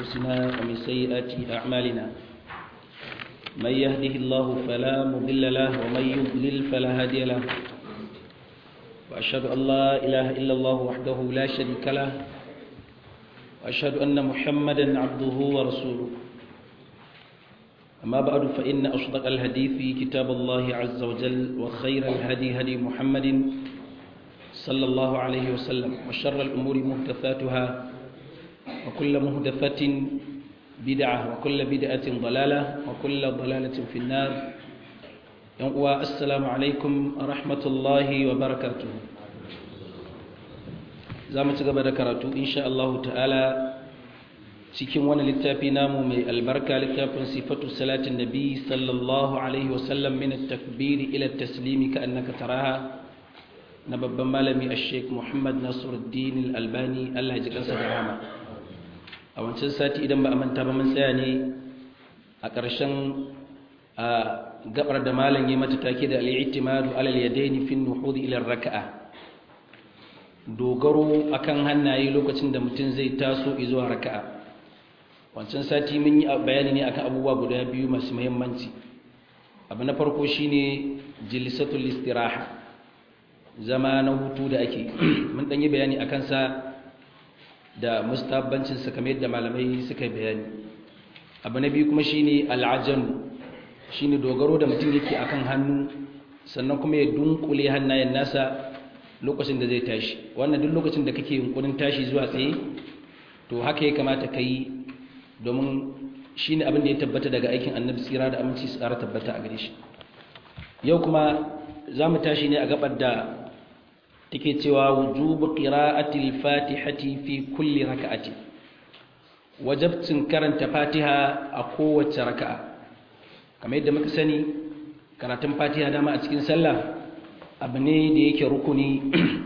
أنفسنا ومن سيئات أعمالنا من يهده الله فلا مضل له ومن يضلل فلا هادي له وأشهد أن لا إله إلا الله وحده لا شريك له وأشهد أن محمدا عبده ورسوله أما بعد فإن أصدق الحديث كتاب الله عز وجل وخير الهدي هدي محمد صلى الله عليه وسلم وشر الأمور محدثاتها وكل محدثة بدعة وكل بدعة ضلالة وكل ضلالة في النار. السلام عليكم ورحمة الله وبركاته. زامت قبل كراتو إن شاء الله تعالى cikin wani littafi namu mai albarka littafin sifatu salatin nabi sallallahu alaihi wasallam min at-takbir ila at-taslim ka annaka taraha na babban malami al-sheikh Muhammad Nasiruddin al-Albani Allah ya ji kansa da rahama. A wancan sati idan ba a manta ba mun tsaya ne a ƙarshen gabar da malam ya mata take da al-i'timadu ala al-yadayn fi an-nuhud ila ar-rak'a, dogaro akan hannaye lokacin da mutum zai taso zuwa raka'a. Wancan sati mun yi bayani ne akan abubuwa guda biyu masu muhimmanci. Abu na farko shine jilsatul istiraha, zama na hutu da ake mun dan yi bayani akan sa da mustahabbancin sa kamar yadda malamai suka bayani. Abu na biyu kuma shine al'ajan, shine dogaro da mutum yake akan hannu sannan kuma ya dunkule hannayen nasa lokacin da zai tashi. Wannan duk lokacin da kake yunkurin tashi zuwa tsaye to haka ya kamata kai, domin shi ne abin da ya tabbata daga aikin annabi tsira da aminci su ƙara tabbata a gare shi. Yau kuma za mu tashi ne a gabar da take cewa wujubu qira'atil fatihati fi kulli raka'ati, wajibcin karanta fatiha a kowace raka'a. Kamar yadda muka sani karatun fatiha dama a cikin sallah abu ne da yake rukuni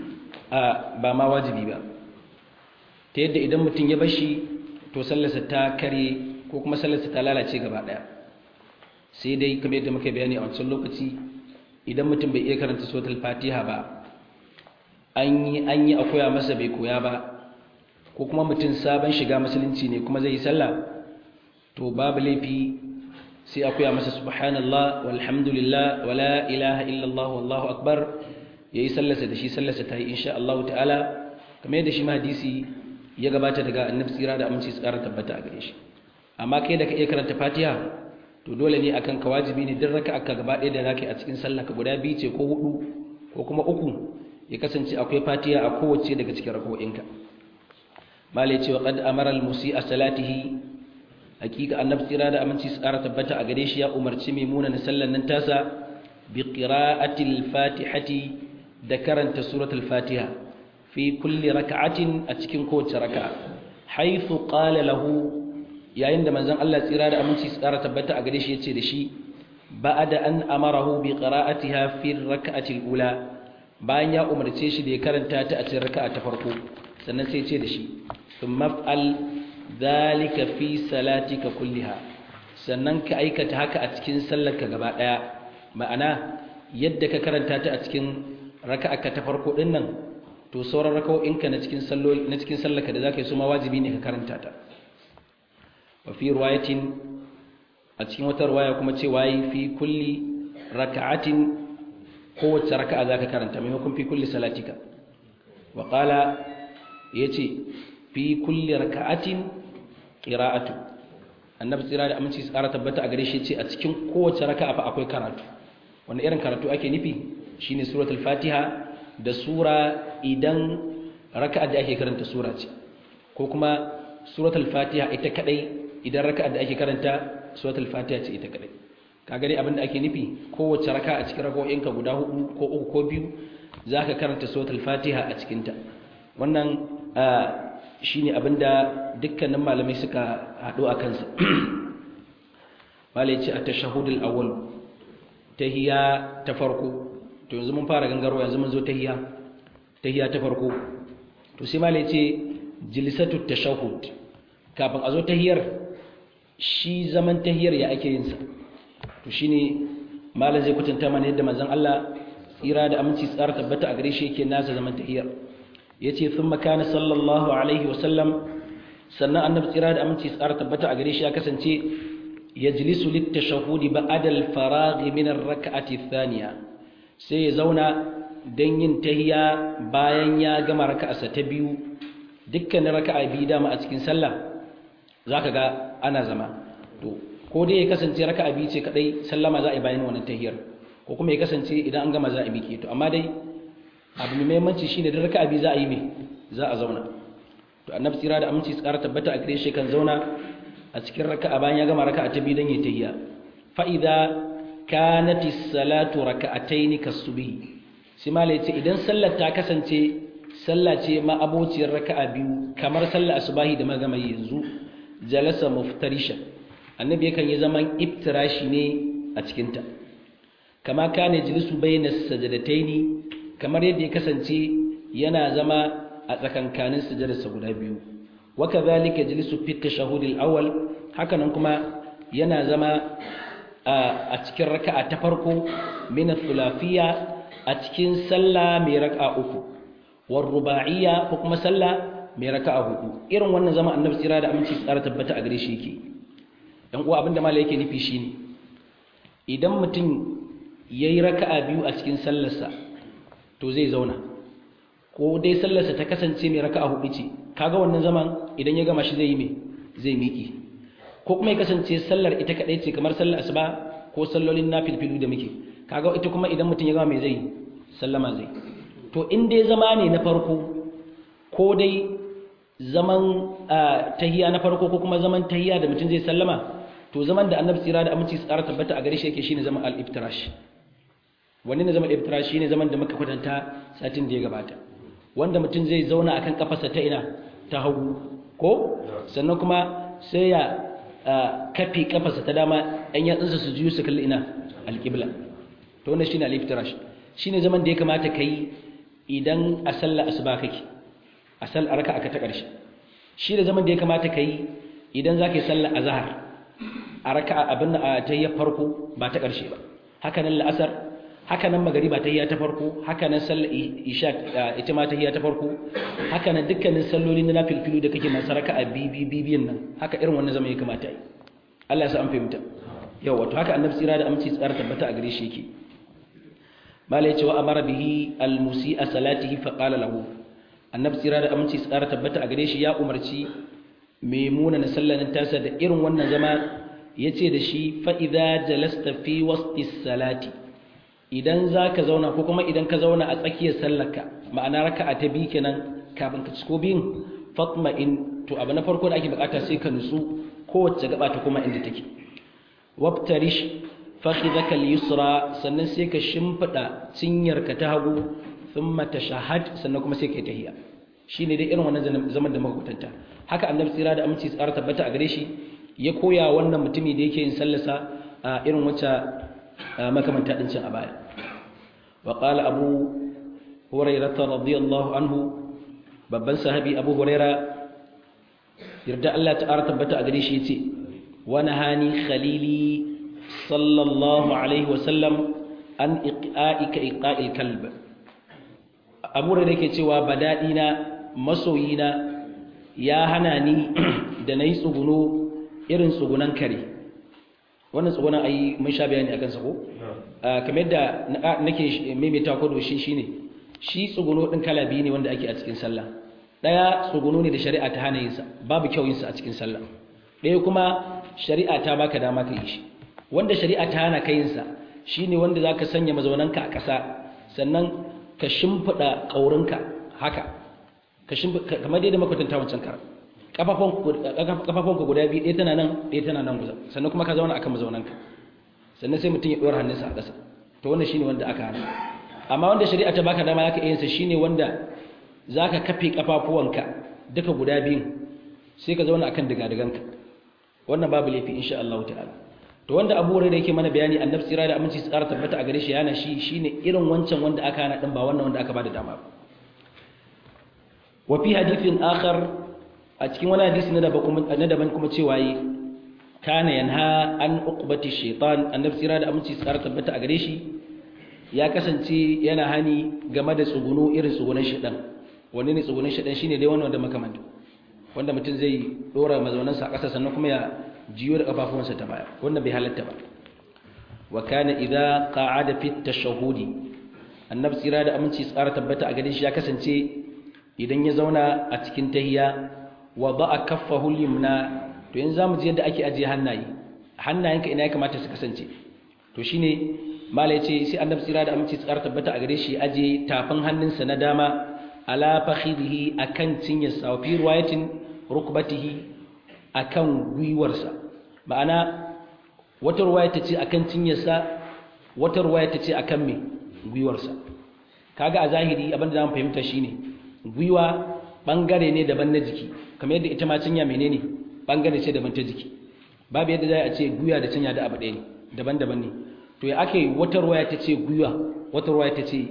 ba ma wajibi ba, ta yadda idan mutum ya bashi to sallarsa ta kare ko kuma sallarsa ta lalace gaba daya. Sai dai kamar yadda muka bayani a wancan lokaci, idan mutum bai iya karanta suratul fatiha ba, an yi a koya masa bai koya ba, ko kuma mutum sabon shiga musulunci ne kuma zai yi sallah, to babu laifi sai a koya masa subhanallah walhamdulillah wala ilaha illallah wallahu akbar, yayi sallarsa da shi, sallarsa ta yi insha Allah ta'ala, kamar yadda shi ma hadisi ya gabata daga annabi tsira da aminci su ƙara tabbata a gare shi. Amma kai da ka iya karanta fatiha to dole ne akan ka, wajibi ne duk raka'a ka gaba ɗaya da zaka yi a cikin sallah ka guda biyu ce ko hudu ko kuma uku, ya kasance akwai fatiha a kowace daga cikin raka'o'inka. Malai ce wa qad amara al-musi'a salatihi, hakika annabi tsira da aminci su ƙara tabbata a gare shi ya umarci maimuna na sallan nan tasa bi qira'atil fatihati, da karanta suratul fatiha fi kulli raka'atin, a cikin kowace raka'a, haythu qala lahu, yayin da manzon Allah tsira da aminci tsara tabbata a gare shi yace da shi ba'da an amarahu bi qira'atiha fi raka'ati al-ula, bayan ya umarce shi da ya karanta ta a cikin raka'a ta farko, sannan sai yace da shi thumma fa'al dhalika fi salatika kulliha, sannan ka aikata haka a cikin sallarka gaba daya. Ma'ana yadda ka karanta ta a cikin raka'arka ta farko din nan, to sauran raka'o'inka na cikin sallarka da zaka yi su ma wajibi ne ka karanta ta. Wa fi riwayatin, a cikin wata riwaya kuma cewa yi fi kulli raka'atin, kowace raka'a zaka karanta maimakon fi kulli salatika. Wa qala, yace fi kulli raka'atin qira'atu, annabi tsira da aminci su ƙara tabbata a gare shi yace a cikin kowace raka'a fa akwai karatu. Wannan irin karatu ake nufi shine suratul fatiha da sura idan raka'a da ake karanta sura ce, ko kuma suratul fatiha ita kadai idan raka'a da ake karanta suratul fatiha ce ita kadai. Kaga dai abinda ake nufi kowace raka'a a cikin raka'o'inka guda hudu ko uku ko biyu zaka karanta suratul fatiha a cikin ta. Wannan shine abinda dukkanin malamai suka hado a kansa. Malai ce at-tashahhudul awwal, tahiyya ta farko. To yanzu mun fara gangaro, yanzu mun zo tahiyya ta farko. To sai malai ce jilsatut tashahhud, kafin a zo tahiyyar, shi zaman tahiyyar ya ake yin sa. To shine malai zai kwatanta mana yadda manzon Allah tsira da aminci tsara tabbata a gare shi yake nasa zaman tahiyyar. yace thumma kana sallallahu alaihi wasallam sannan annabi tsira da aminci tsara tabbata a gare shi ya kasance yajlisu lit-tashahhudi ba'da al-faragh min ar-rak'ati ath-thaniya sai ya zauna dan yin tahiyya bayan ya gama raka'arsa ta biyu dukkanin raka'a biyu dama a cikin sallah zaka ga ana zama to ko dai ya kasance raka'a biyu ce kadai sallama za a yi bayan wannan tahiyyar ko kuma ya kasance idan an gama za a miƙe to amma dai abu mai muhimmanci shine da raka'a biyu za a yi me za a zauna to annabi tsira da aminci tsara tabbata a gare shi kan zauna a cikin raka'a bayan ya gama raka'a ta biyu dan yayi tahiyya fa idza kanat as-salatu raka'atayn kas-subhi sai mala yace idan sallar ta kasance sallah ce ma abociyar raka'a biyu kamar sallar asubahi da magama yanzu jalasa muftarisha annabi yakan yi zaman iftirashi ne a cikin ta kama kana jilisu bainas sajdataini kamar yadda ya kasance yana zama a tsakankanin sujudarsa guda biyu wa kadhalika jilisu fi tashahhud al-awwal hakanan kuma yana zama a cikin raka'a ta farko min al-thulathiyya a cikin sallah mai raka'a uku war ruba'iyya ko kuma sallah mai raka'a hudu irin wannan zama annabi tsira da aminci tsara tabbata a gare shi yake dan uwa abinda malai yake nufi shine idan mutum yayi raka'a biyu a cikin sallarsa to zai zauna ko dai sallarsa ta kasance mai raka'a hudu ce kaga wannan zaman idan ya gama shi zai yi me zai miki ko kuma ya kasance sallar ita kadai ce kamar sallar asuba ko sallolin nafilfilu da muke kaga ita kuma idan mutum ya gama mai zai sallama zai to in dai zama ne na farko ko dai zaman tahiyya na farko ko kuma zaman tahiyya da mutum zai sallama to zaman da annabi tsira da aminci tsara tabbata a gare shi yake shine zaman al-iftirash wani ne zaman al-iftirash shine zaman da muka kwatanta satin da ya gabata wanda mutum zai zauna akan kafarsa ta ina ta hagu ko sannan kuma sai ya kafi kafarsa ta dama an yatsunsa su juyu su kalli ina al-qibla to wannan shine al-iftirash shine zaman da ya kamata kai idan a sallar asuba kake a sallar raka'a ta karshe shi da zaman da ya kamata kai idan zaka yi sallar azhar a raka'a abin a tayyar farko ba ta karshe ba haka nan la'asar haka nan magariba tahiyya ta farko haka nan sallar isha ita ma tahiyya ta farko haka nan dukkanin salloli na nafilfilu da kake masu raka'a bibiyan nan haka irin wannan zaman ya kamata yi Allah ya sa an fahimta yau wato haka annabi tsira da aminci tsara tabbata a gare shi yake malai cewa amara bihi almusi'a salatihi fa qala lahu annabi tsira da aminci tsara tabbata a gare shi ya umarci maimuna na sallanin tasa da irin wannan zama yace da shi fa idza jalasta fi wasti salati idan zaka zauna ko kuma idan ka zauna a tsakiyar sallarka ma'ana raka'a ta bi kenan kafin ka ciko biyin fatma'in to abu na farko da ake bukata sai ka nutsu kowace gaba ta kuma inda take wabtarish fakhidhaka al-yusra sannan sai ka shimfida cinyarka ta hagu thumma tashahhad sannan kuma sai ka tahiyya shine dai irin wannan zaman da muka kwatanta haka annabi tsira da aminci tsara tabbata a gare shi ya koya wannan mutumi da yake yin sallarsa a irin wacce makamanta din cin a baya wa qala abu hurairah radiyallahu anhu babban sahabi abu hurairah yarda Allah ta'ala tabbata a gare shi yace wa nahani khalili sallallahu alaihi wasallam an iqa'ika iqa'il kalb abu da yake cewa badadina masoyina ya hana ni da nayi tsuguno irin tsugunan kare wannan tsugunan ai mun sha bayani akan sa ko kamar yadda nake maimaita ko doshi shine shi tsuguno din kala biyu ne wanda ake a cikin sallah daya tsuguno ne da shari'a ta hana yin sa babu kyau yin sa a cikin sallah daya kuma shari'a ta baka dama ka yi shi wanda shari'a ta hana kayinsa shine wanda zaka sanya mazaunanka a ƙasa sannan ka shimfida ƙaurinka haka ka shimfida kamar dai da makwatanta wancan kar kafafonka guda biyu ɗaya tana nan ɗaya tana nan guza sannan kuma ka zauna akan mazaunanka sannan sai mutum ya ɗora hannunsa a ƙasa to wannan shine wanda aka hana amma wanda shari'a ta baka dama zaka yin sa shine wanda zaka kafe kafafuwanka duka guda biyun sai ka zauna akan digadiganka wannan babu laifi insha Allah ta'ala to wanda Abu Hurairah yake mana bayani annabi tsira da aminci tsara tabbata a gare shi yana shi shine irin wancan wanda aka hana din ba wannan wanda aka bada dama wa fi hadithin akhar a cikin wani hadisi na daban kuma cewa yi kana yanha an uqbati shaytan annabi tsira da aminci tsara tabbata a gare shi ya kasance yana hani game da tsuguno irin tsugunan shaytan wani ne tsugunan shaytan shine dai wannan wanda makamanta wanda mutum zai dora mazaunansa a ƙasa sannan kuma ya jiyo da kafafuwansa ta baya wannan bai halatta ba wa kana idza qa'ada fi tashahhudi annabi tsira da aminci tsara tabbata a gare shi ya kasance idan ya zauna a cikin tahiyya wa da'a kaffahu al-yumna to yanzu zamu ji yadda ake ajiye hannayenka ina ya kamata su kasance to shine mala yace sai annabi tsira da aminci tsara tabbata a gare shi aje tafin hannunsa na dama ala fakhidhihi akan cinyarsa wa fi riwayatin rukbatihi akan gwiwarsa ma'ana wata riwaya tace akan cinyarsa wata riwaya tace akan me gwiwarsa kaga a zahiri abin da zamu fahimta shine gwiwa bangare ne daban na jiki kamar yadda ita ma cinya menene bangare ce daban ta jiki babu yadda za a ce gwiwa da cinya da abu ɗaya ne daban-daban ne to ya ake wata riwaya tace gwiwa wata riwaya tace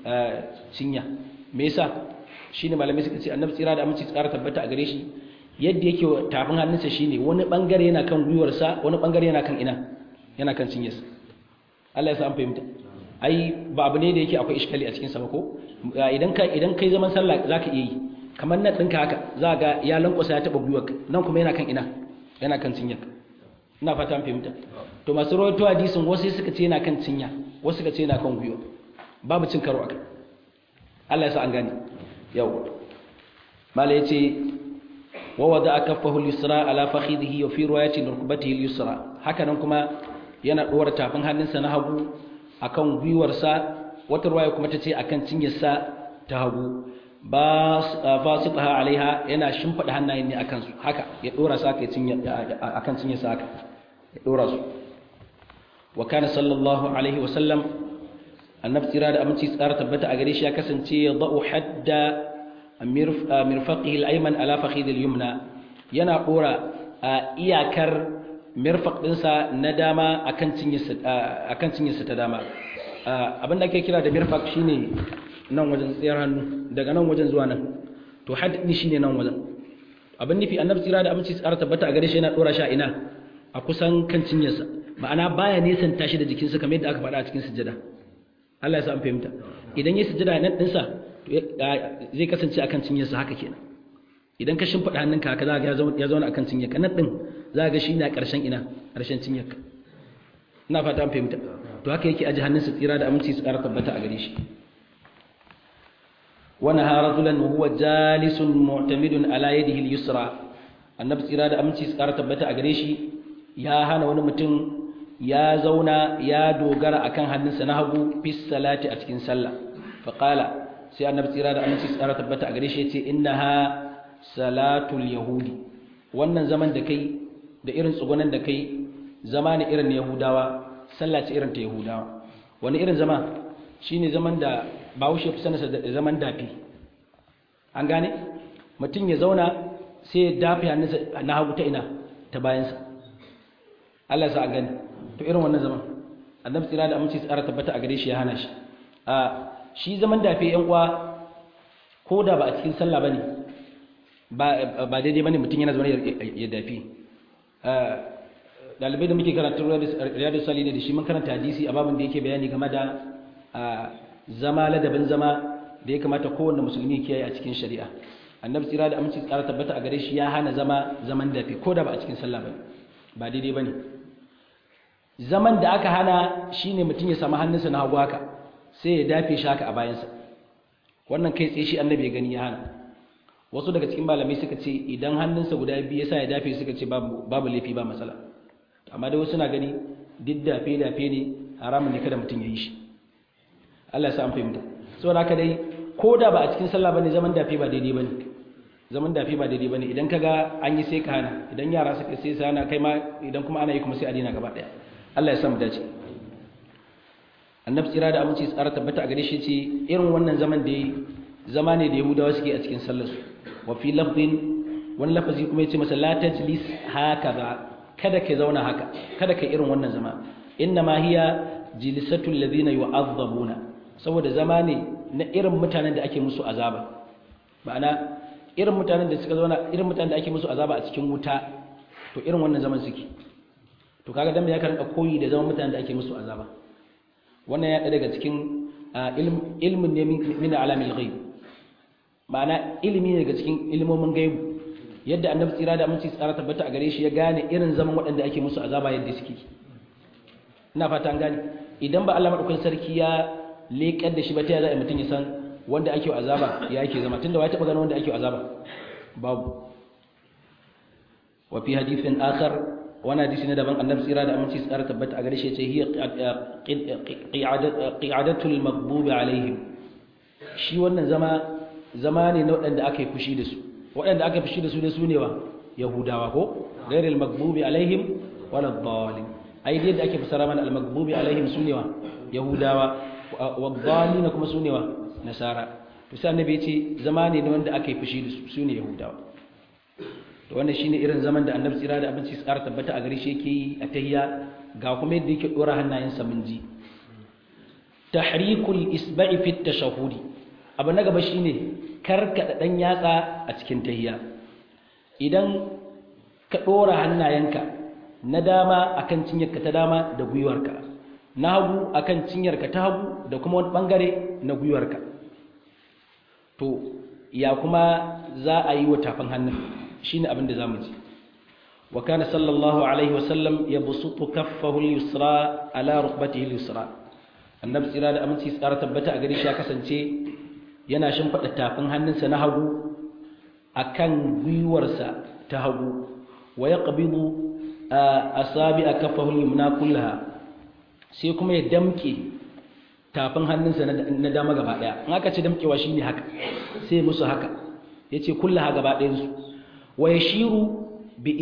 cinya me yasa shine malamai suka ce annabi tsira da aminci tsara tabbata a gare shi yadda yake tafin hannunsa shine wani bangare yana kan gwiwarsa wani bangare yana kan ina yana kan cinyarsa Allah ya sa an fahimta ai ba abu ne da yake akwai iskali a cikin sa ba ko idan kai zaman sallah zaka iya yi kamar nan ɗinka haka za ga ya lankwasa ya taba gwiwarka nan kuma yana kan ina yana kan cinyarka ina fata an fahimta to masu rawaito hadisin wasu suka ce yana kan cinya wasu suka ce yana kan gwiwa babu cin karo akai Allah ya sa an gane yau mala yace wa wada'a kaffahu al-yusra ala fakhidhihi wa fi riwayatin rukbatihi al-yusra haka nan kuma yana dora tafin hannunsa na hagu akan gwiwarsa wata riwaya kuma tace akan cinyarsa ta hagu basitaha alaiha yana shimfida hannayen ne akan su haka ya dora sa kai cinya akan cinyarsa haka ya dora su wa kana sallallahu alaihi wa sallam annabi tsira da aminci tsara tabbata a gare shi ya kasance ya da'u hadda mirfaqihi al-ayman ala fakhidhi al-yumna yana dora iyakar mirfaq dinsa na dama akan cinyarsa ta dama abin da ake kira da mirfaq shine nan wajen tsayar hannu daga nan wajen zuwa nan to hadd din shine nan wajen abin nufi annabi tsira da aminci tsara tabbata a gare shi yana dora shi a ina a kusan kan cinyarsa ma'ana baya nisan tashi da jikinsa kamar yadda aka faɗa a cikin sujjada Allah ya sa an fahimta idan ya sujjada nan dinsa zai kasance akan cinyarsa haka kenan idan ka shimfida hannunka haka za ga ya zauna akan cinyarka nan din za ga shi ne a ƙarshen ina ƙarshen cinyarka ina fata an fahimta to haka yake aje hannunsa tsira da aminci su ƙara tabbata a gare shi wa naha rajulan wa huwa jalisun mu'tamidun ala yadihi al-yusra annabi tsira da aminci su ƙara tabbata a gare shi ya hana wani mutum ya zauna ya dogara akan hannunsa na hagu fi salati a cikin sallah fa qala sai annabi tsira da aminci tsara tabbata a gare shi yace innaha salatul yahudi wannan zaman da kai da irin tsugunan da kai zama ne irin yahudawa sallah ce irin ta yahudawa wani irin zama shine zaman da Bahaushe fi sanarsa da zaman dafi an gane mutum ya zauna sai ya dafi hannunsa na hagu ta ina ta bayansa Allah sa a gani to irin wannan zaman annabi tsira da aminci tsara tabbata a gare shi ya hana shi shi zaman dafe yan uwa ko da ba a cikin sallah bane ba daidai bane mutum yana zaune ya dafi dalibai da muke karanta riyadu salihin da shi mun karanta hadisi a babin da yake bayani game da zama ladabin zama da ya kamata kowanne musulmi kiyaye a cikin shari'a annabi tsira da aminci tsara tabbata a gare shi ya hana zaman dafe ko da ba a cikin sallah bane ba daidai bane zaman da aka hana shine mutum ya samu hannunsa na hagu haka sai ya dafe shi haka a bayansa wannan kai tsaye shi annabi ya gani ya hana wasu daga cikin malamai suka ce idan hannunsa guda biyu yasa ya dafe suka ce babu laifi ba matsala amma dai wasu na gani duk dafe ne haramun ne kada mutum ya yi shi Allah ya sa an fahimta saboda haka dai ko da ba a cikin sallah bane zaman dafe ba daidai bane zaman dafe ba daidai bane idan kaga an yi sai ka hana idan yara suka sai sana kai ma idan kuma ana yi kuma sai a dina gaba daya Allah ya sa mu dace annabi tsira da aminci tsara tabbata a gare shi ce irin wannan zaman da zama ne da yahudawa suke a cikin sallar su wa fi lafdin wani lafazi kuma yace masa la tajlis hakaza kada ka zauna haka kada ka irin wannan zama inna ma hiya jilsatul ladina yu'azzabuna saboda zama ne na irin mutanen da ake musu azaba ma'ana irin mutanen da suka zauna irin mutanen da ake musu azaba a cikin wuta to irin wannan zaman suke to kaga dan me ya karanta koyi da zaman mutanen da ake musu azaba wannan ya daga cikin ilmin ne min alamil ghaib ma'ana ilimi ne daga cikin ilmomin gaibu yadda annabi tsira da aminci tsara tabbata a gare shi ya gane irin zaman waɗanda ake musu azaba yadda suke ina fata an gane idan ba Allah madaukakin sarki ya leƙar da shi ba ta ya za a mutum ya san wanda ake azaba ya ake zama tunda wai taɓa ganin wanda ake azaba babu wa fi hadithin akhar wani hadisi na daban annabi tsira da aminci tsara tabbata a gare shi ya ce hiya qi'adatul maghdubi alaihim shi wannan zama ne na waɗanda aka yi fushi da su waɗanda aka fushi da su ne su ne wa yahudawa ko ghairil maghdubi alaihim wala dhalin ai dai da ake fasara mana al maghdubi alaihim su ne wa yahudawa wa dhalin kuma su ne wa nasara to sai annabi ya ce zama ne wanda aka yi fushi da su su ne yahudawa to wannan shine irin zaman da annabi tsira da abinci tsara tabbata a gare shi yake yi a tahiyya ga kuma yadda yake dora hannayensa mun ji tahrikul isba'i fi tashahhudi abu na gaba shine karkada dan yatsa a cikin tahiyya idan ka dora hannayenka na dama akan cinyarka ta dama da gwiwarka na hagu akan cinyarka ta hagu da kuma wani bangare na gwiwarka to ya kuma za a yi wa tafin hannun shine abin da zamu ji wa kana sallallahu alaihi wasallam yabsutu kaffahu al-yusra ala rukbatihi al-yusra annabi tsira da aminci tsara tabbata a gare shi ya kasance yana shimfida tafin hannunsa na hagu akan gwiwarsa ta hagu wa yaqbidu asabi'a kaffahu al-yumna kullaha sai kuma ya damke tafin hannunsa na dama gaba daya in aka ce damkewa shine haka sai musu haka yace kullaha gaba ɗayan su wa yashiru bi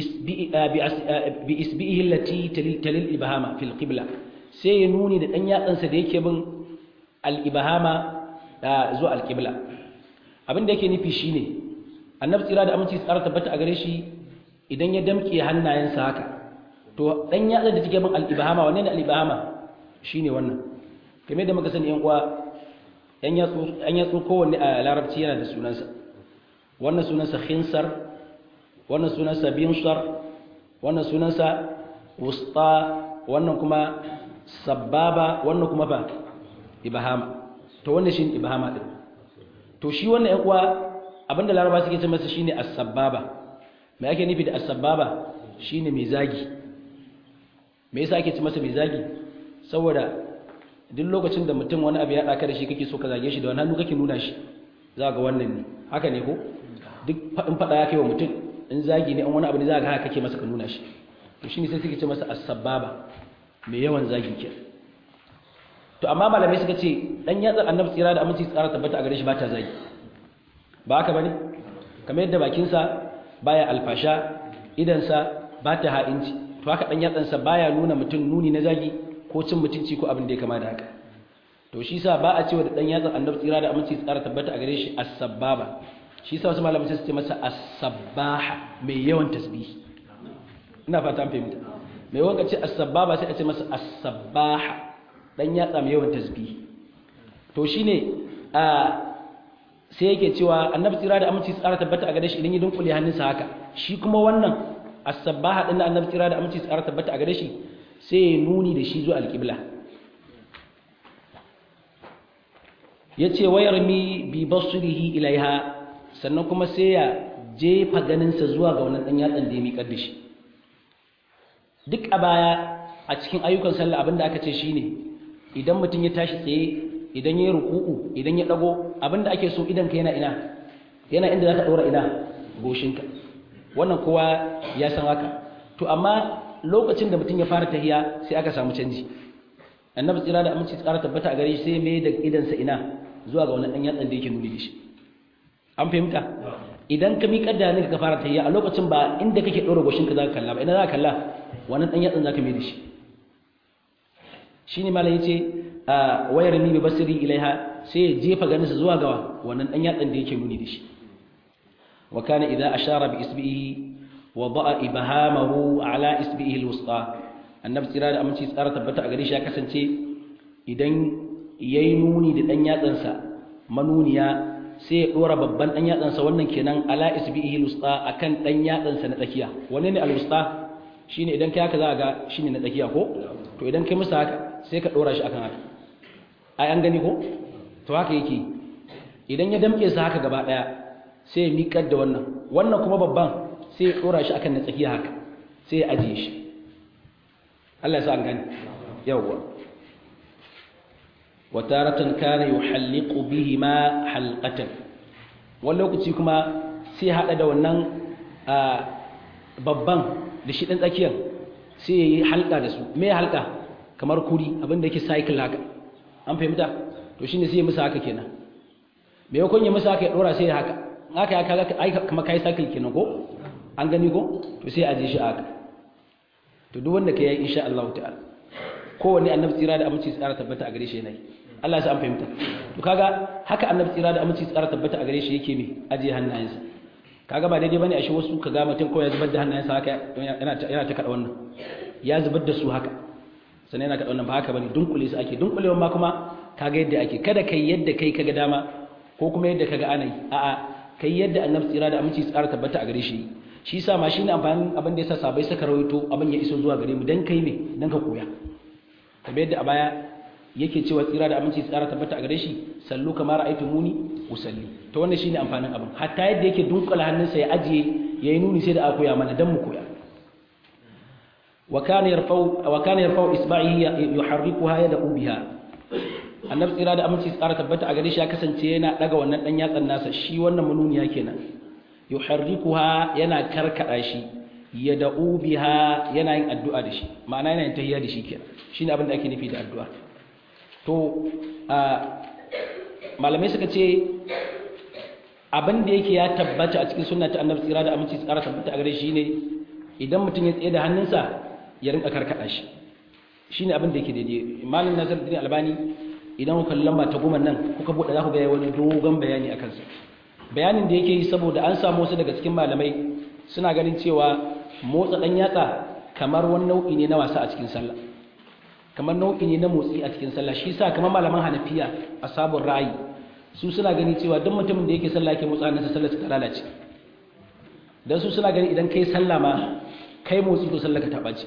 isbihi allati talil ibhama fil qibla sai ya nuni da dan yatsansa da yake bin al ibhama zuwa al qibla abinda yake nufi shine annabi tsira da aminci tsara tabbata a gare shi idan ya damke hannayensa haka to dan yatsa da take bin al ibhama wanne ne al ibhama shine wannan kamar da muka sani yan uwa yan yatsu kowanne a larabci yana da sunansa wannan sunansa khinsar wannan sunansa binshar wannan sunansa wusta wannan kuma sababa wannan kuma ba ibhama to wannan shine ibhama din to shi wannan yan uwa abinda laraba suke ce masa shine as-sababa me ake nufi da as-sababa shine mai zagi me yasa ake ce masa mai zagi saboda duk lokacin da mutum wani abu ya daka da shi kake so ka zage shi da wani hannu kake nuna shi za ga wannan ne haka ne ko duk fadin fada ya kai wa mutum in zagi ne an wani abu ne za ga haka kake masa ka nuna shi to shine sai suke ce masa as-sababa mai yawan zagi ke to amma malamai suka ce dan yatsa annabi tsira da aminci tsara tabbata a gare shi ba ta zagi ba haka bane kamar yadda bakin sa baya alfasha idan sa ba ta ha'inci to haka dan yatsan sa baya nuna mutum nuni na zagi ko cin mutunci ko abin da ya kama da haka to shi sa ba a cewa da dan yatsan annabi tsira da aminci tsara tabbata a gare shi as-sababa shi sa wasu malamai sai su ce masa as-sabbaha mai yawan tasbih ina fata an fahimta mai yawan kace as-sababa sai a ce masa as-sabbaha dan yatsa mai yawan tasbih to shine sai yake cewa annabi tsira da aminci tsara tabbata a gare shi idan ya dunkule hannunsa haka shi kuma wannan as-sabbaha din annabi tsira da aminci tsara tabbata a gare shi sai ya nuni da shi zuwa al-qibla yace wayarmi bi basrihi ilaiha sannan kuma sai ya jefa ganinsa zuwa ga wannan dan yatsan da ya miƙar da shi duk a baya a cikin ayyukan sallah abinda aka ce shine idan mutum ya tashi tsaye idan ya yi ruku'u idan ya dago abinda ake so idan ka yana inda zaka dora ina goshinka wannan kowa ya san haka to amma lokacin da mutum ya fara tahiya sai aka samu canji annabi tsira da aminci tsara tabbata a gare shi sai mai da idansa ina zuwa ga wannan dan yatsan da yake nuni da shi an fahimta idan ka miƙar da hannunka ka fara tahiya a lokacin ba inda kake dora goshinka zaka kalla ba ina zaka kalla wannan dan yatsan zaka mai da shi shine malai yace wayar ni bi basiri ilaiha sai ya jefa ganinsa zuwa ga wannan dan yatsan da yake nuni da shi wa kana idza ashara bi isbihi wada'a ibhamahu ala isbihi alwusta annabi tsira da aminci tsara tabbata a gare shi ya kasance idan yayi nuni da dan yatsansa manuniya sai ya dora babban dan yatsansa wannan kenan ala isbihi alwusta akan dan yatsansa na tsakiya wanne ne alwusta shine idan kai haka za ga shine na tsakiya ko to idan kai musa haka sai ka dora shi akan haka ai an gani ko to haka yake idan ya damke sa haka gaba daya sai ya miƙar da wannan kuma babban sai ya dora shi akan na tsakiya haka sai ya ajiye shi Allah ya sa an gani yawwa wa taratan kana yuhalliqu bihima halqatan wani lokaci kuma sai ya hada da wannan babban da shi dan tsakiyar sai ya yi halka da su me halka kamar kuri abinda yake cycle haka an fahimta to shine sai ya musa haka kenan me yakon ya musa haka ya dora sai ya haka haka ya kaga ai kamar kai cycle kenan ko an gani ko to sai a je shi haka to duk wanda kai insha Allah ta'ala kowanne annabi tsira da aminci tsara tabbata a gare shi yana Allah ya sa an fahimta to kaga haka annabi tsira da aminci tsara tabbata a gare shi yake me aje hannayensa kaga ba daidai bane a shi wasu kaga mutum ko ya zubar da hannayensa haka yana ta kada wannan ya zubar da su haka sannan yana kada wannan ba haka bane dunkule su ake dunkulewan ma kuma kaga yadda ake kada kai yadda kai kaga dama ko kuma yadda kaga ana yi a'a kai yadda annabi tsira da aminci tsara tabbata a gare shi shi yasa ma shine amfanin abin da yasa sabai suka rawaito abin ya iso zuwa gare mu dan kai me dan ka koya kamar yadda a baya yake cewa tsira da aminci tsara tabbata a gare shi sallu kamar ra'aytumuni usalli to wannan shine amfanin abin hatta yadda yake dunkula hannunsa ya ajiye yayi nuni sai da aka koya mana dan mu koya wa kana yarfa'u isba'ihi yuharrikuha yad'u biha annabi tsira da aminci tsara tabbata a gare shi ya kasance yana daga wannan dan yatsan nasa shi wannan mununiya kenan yuharrikuha yana karkada shi yad'u biha yana yin addu'a da shi ma'ana yana yin tahiyya da shi kenan shine abin da ake nufi da addu'a to malamai suka ce abin da yake ya tabbata a cikin sunna ta annabi tsira da aminci tsara tabbata a gare shi ne idan mutum ya tsaye da hannunsa ya rinka karkada shi shine abin da yake daidai malam Nasiruddin Albani idan kuka lamba ta goma nan kuka bude za ku ga wani dogon bayani akan sa bayanin da yake yi saboda an samu wasu daga cikin malamai suna ganin cewa motsa dan yatsa kamar wani nau'i ne na wasa a cikin sallah kamar nau'i ne na motsi a cikin sallah shi yasa kamar malaman Hanafiya ashabul ra'ayi su suna gani cewa duk mutumin da yake sallah yake motsa hannunsa sallar ta lalace dan su suna gani idan kai sallah ma kai motsi to sallar ka ta bace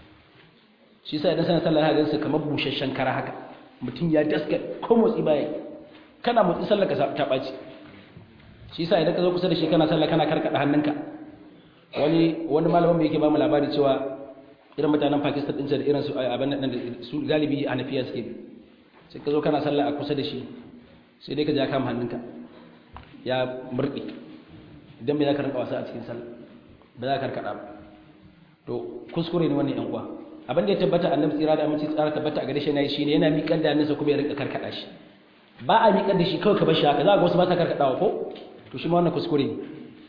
shi yasa idan sana sallah ka gansa kamar bushashshen kara haka mutum ya daska ko motsi baya kana motsi sallar ka ta bace shi yasa idan ka zo kusa da shi kana sallah kana karkada hannunka wani malamin mai yake ba mu labari cewa irin mutanen Pakistan din da irin su abin nan da su galibi Hanafiya suke sai ka zo kana sallah a kusa da shi sai dai ka ja kama hannunka ya murɗe idan bai za ka rinka wasa a cikin sallah ba za ka karkada ba to kuskure ne wannan yan uwa abin da ya tabbata annabi tsira da aminci tsara tabbata a gare shi nayi shine yana miƙar da hannunsa kuma ya rinka karkada shi ba a miƙar da shi kawai ka bar shi haka za ga wasu ba sa karkadawa ko to shi ma wannan kuskure ne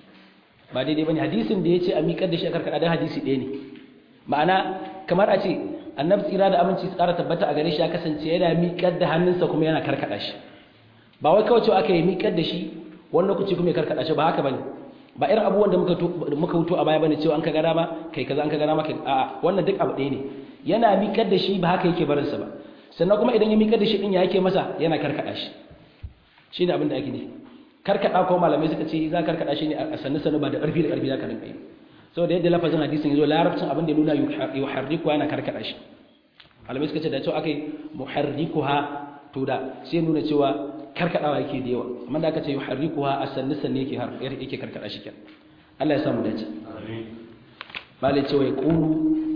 ba daidai bane hadisin da yace a miƙar da shi a karkada da hadisi ɗaya ne ma'ana kamar a ce annabi tsira da aminci tsara tabbata a gare shi ya kasance yana miƙar da hannunsa kuma yana karkada shi ba wai kawai cewa aka yi miƙar da shi wani lokaci kuma ya karkada shi ba haka bane ba irin abubuwan da muka wuto a baya bane cewa an ka gada ba kai kaza an ka gada ma kai a'a wannan duk abu ɗaya ne yana miƙar da shi ba haka yake barin sa ba sannan kuma idan ya miƙar da shi din ya yake masa yana karkada shi shine abin da ake nufi karkada ko malamai suka ce za karkada shi ne a sannu sannu ba da ƙarfi da ƙarfi za ka rinka yi saboda yadda lafazin hadisin yazo larabcin abin da ya nuna yuharriku yana karkada shi malamai suka ce da cewa akai muharrikuha to da sai nuna cewa karkadawa yake da yawa amma da aka ce yuharrikuha a sannu sannu yake karkada shi kenan Allah ya samu dace amin malai cewa ya qulu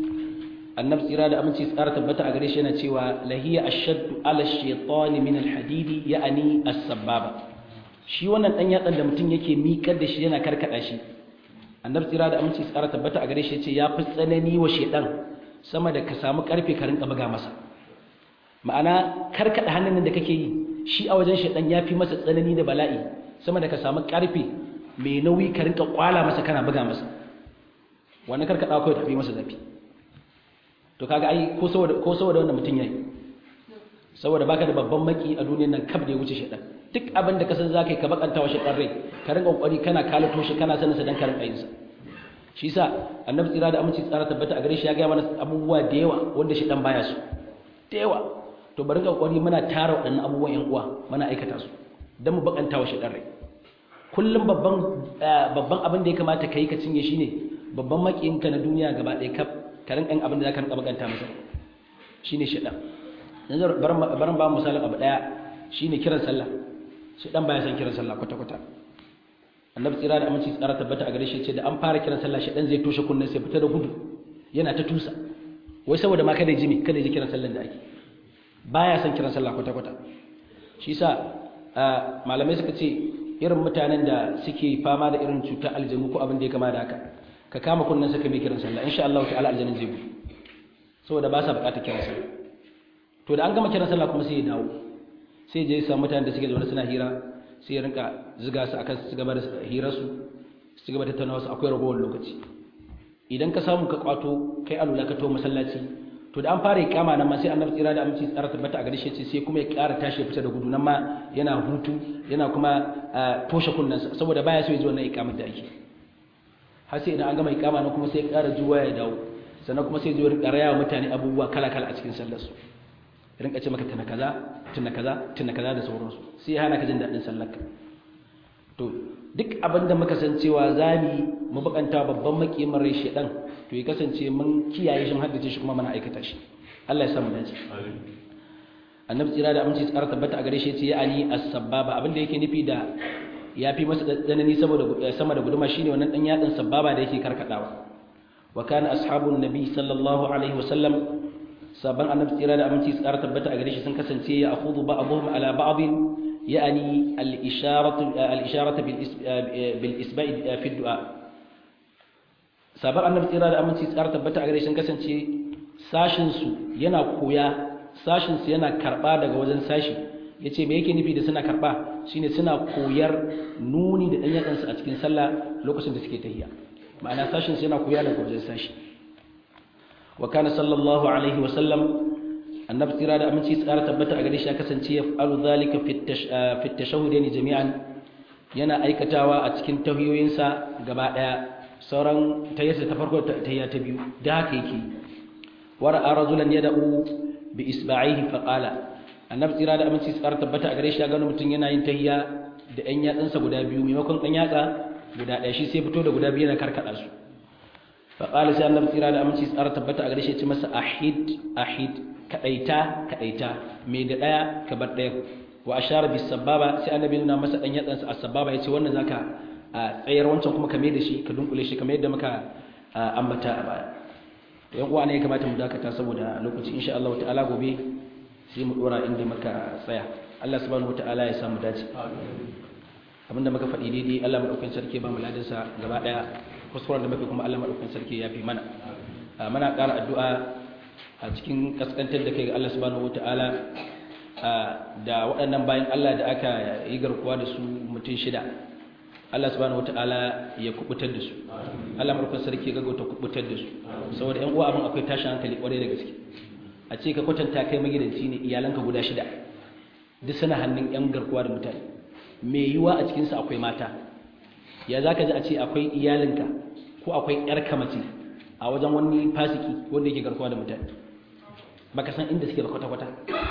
annabi tsira da aminci tsara tabbata a gare shi yana cewa lahiya ashaddu ala shaytani min alhadidi ya'ani as-sababa shi wannan dan yatsan da mutum yake miƙar da shi yana karkada shi annabi tsira da aminci tsara tabbata a gare shi yace ya fi tsanani wa shedan sama da ka samu karfe ka rinka buga masa ma'ana karkada hannun da kake yi shi a wajen shedan ya fi masa tsanani da bala'i sama da ka samu karfe mai nauyi ka rinka kwala masa kana buga masa wannan karkada kawai tafi masa zafi to kaga ai ko saboda wannan mutum yayi saboda baka da babban maki a duniyar nan kaf da ya wuce shedan duk abin da ka san zakai ka bakanta wa shedan rai ka rinka kokari kana kalato shi kana sanin sa dan ka rinka yin sa shi yasa annabi tsira da aminci tsara tabbata a gare shi ya ga mana abubuwa da yawa wanda shedan baya su da yawa to bari ka kokari muna tara wadannan abubuwan yan uwa muna aikata su dan mu bakanta wa shedan rai kullum babban abin da ya kamata kai ka cinye shine babban makiyinka na duniya gaba ɗaya kaf ka rinka yin abin da zaka rinka bakanta masa shine shedan yanzu baran ba misalin abu daya shine kiran sallah shedan baya san kiran sallah kwata kwata annabi tsira da aminci tsara tabbata a gare shi ce da an fara kiran sallah shi dan zai toshe kunnen sai fita da gudu yana ta tusa wai saboda ma kada ji kada ji kiran sallan da ake baya son kiran sallah kwata kwata shi yasa malamai suka ce irin mutanen da suke fama da irin cutar aljanu ko abin da ya kama da haka ka kama kunnen sa kai mai kiran sallah insha Allah ta'ala aljanin zai gudu saboda ba sa bukatar kiran sallah to da an gama kiran sallah kuma sai ya dawo sai je samu mutanen da suke zaune suna hira sai ya rinka ziga su akan su gaba da hirar su gaba da tattaunawa su akwai ragowar lokaci idan ka samu ka kwato kai alula ka to masallaci to da an fara ikama nan ma sai annabi tsira da aminci tsara tabbata a gare shi sai kuma ya ƙara tashi ya fita da gudu nan ma yana hutu yana kuma toshe kunnensa saboda baya so ya ji wannan ikamar da ake har sai idan an gama ikama nan kuma sai ya ƙara juwa ya dawo sannan kuma sai ya zo ya rinka raya wa mutane abubuwa kala kala a cikin sallar su rinka ce maka tuna kaza tuna kaza tuna kaza da sauransu sai ya hana ka jin daɗin sallar ka to duk abin da muka san cewa zami mu bakanta babban makimar rai shedan to ya kasance mun kiyaye shi haddace shi kuma muna aikata shi Allah ya samu dace annabi tsira da aminci tsara tabbata a gare shi yace ya ani as-sababa abin da yake nufi da yafi masa tsanani saboda sama da guduma shine wannan dan yatsin sababa da yake karkadawa wa kana ashabun nabi sallallahu alaihi wasallam saban annabi tsira da aminci tsara tabbata a gare shi sun kasance ya akhudhu ba'dhum ala ba'd yani al-isharatu bil isba'i fi du'a sabar annabi tsira da aminci tsara tabbata a gare shi kasance sashin su yana koya sashin su yana karba daga wajen sashi yace me yake nufi da suna karba shine suna koyar nuni da dan yatsan su a cikin sallah lokacin da suke tahiyya ma'ana sashin su yana koya daga wajen sashi wa kana sallallahu alaihi wa sallam annabi tsira da aminci tsara tabbata a gare shi ya kasance ya fa'alu zalika fi tashahhudain jami'an yana aikatawa a cikin tahiyoyinsa gaba daya sauran tayyarsa ta farko tayya ta biyu da haka yake wara'a rajulan yad'u bi isba'ihi fa qala annabi tsira da aminci tsara tabbata a gare shi ya gano mutun yana yin tahiyya da ɗan yatsunsa guda biyu maimakon ɗan yatsa guda ɗaya shi sai fito da guda biyu yana karkada su fa qala sai annabi tsira da aminci tsara tabbata a gare shi ya ce masa ahid kadaita mai da daya ka bar daya wa ashara bis sababa sai annabi nuna masa dan yatsansa as-sababa yace wannan zaka tsayar wancan kuma ka mai da shi ka dunkule shi kamar yadda muka ambata a baya to yan uwa ne ya kamata mu dakata saboda lokaci insha Allah ta'ala gobe sai mu dora inda muka tsaya Allah subhanahu wataala ya samu dace abinda muka faɗi daidai Allah madaukakin sarki ba mu ladansa gaba daya kuskuren da muka kuma Allah madaukakin sarki ya fi mana muna ƙara addu'a a cikin kaskantar da kai ga Allah subhanahu wata'ala da waɗannan bayan Allah da aka yi garkuwa da su mutum shida Allah subhanahu wata'ala ya kubutar da su Allah marufin sarki ya gaggauta kubutar da su saboda ƴan uwa abin akwai tashin hankali kwarai da gaske a ce ka kwatanta kai magidanci ne iyalanka guda shida duk suna hannun ƴan garkuwa da mutane mai yiwa a cikinsu akwai mata ya za ka ji a ce akwai iyalinka ko akwai ƴarka mace a wajen wani fasiki wanda yake garkuwa da mutane baka san inda suke ba kwata-kwata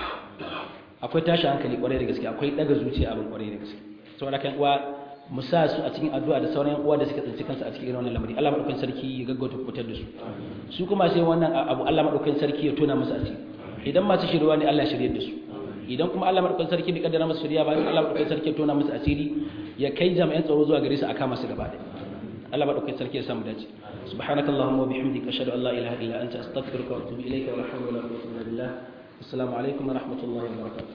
akwai tashi hankali kwarai da gaske akwai daga zuciya abin kwarai da gaske saboda kan uwa mu sa su a cikin addu'a da sauran uwa da suka tsinci kansu a cikin irin wannan lamari Allah madaukakin sarki ya gaggauta fitar da su su kuma sai wannan abu Allah madaukakin sarki ya tona musu asiri idan masu shirwa ne Allah shiryar da su idan kuma Allah madaukakin sarki bai kaddara musu shirya ba Allah madaukakin sarki ya tona musu asiri ya kai jami'an tsaro zuwa gare su a kama su gaba ɗaya Allah madaukakin sarki ya samu dace subhanakallahumma wa bihamdika ashhadu an la ilaha illa anta astaghfiruka wa atubu ilayka wa la hawla wa la quwwata illa billah assalamu alaikum wa rahmatullahi wa barakatuh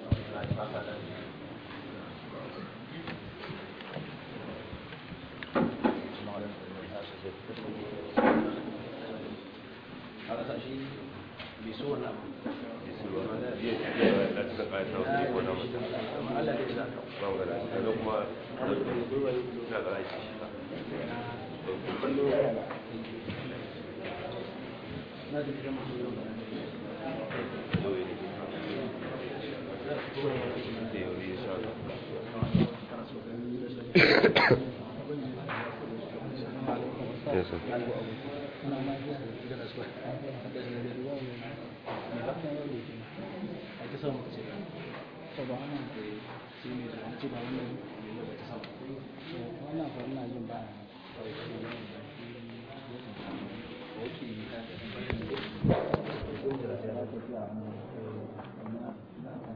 Yes, sir.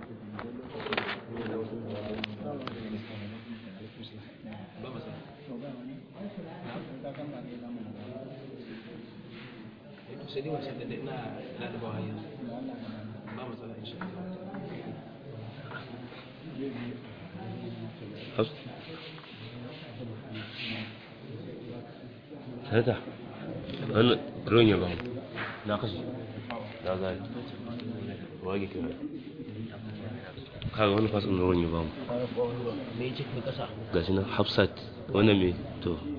Vamos a ver. sai dai wasan da ina da bawa yanzu ba matsala insha Allah Sanata wannan ruwan ya ba na kashi na zai wage kira kaga wani fasin ruwan ya ba mu me yake kasa gashi na Hafsat wannan me to